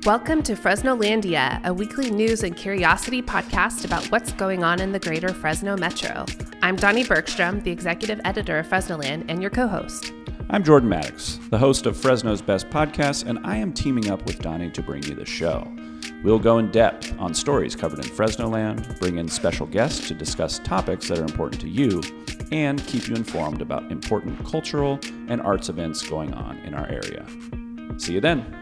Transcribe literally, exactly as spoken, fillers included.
Welcome to Fresnolandia, a weekly news and curiosity podcast about what's going on in the greater Fresno metro. I'm Donnie Bergstrom, the executive editor of Fresnoland, and your co-host. I'm Jordan Maddox, the host of Fresno's Best Podcast, and I am teaming up with Donnie to bring you the show. We'll go in depth on stories covered in Fresnoland, bring in special guests to discuss topics that are important to you, and keep you informed about important cultural and arts events going on in our area. See you then.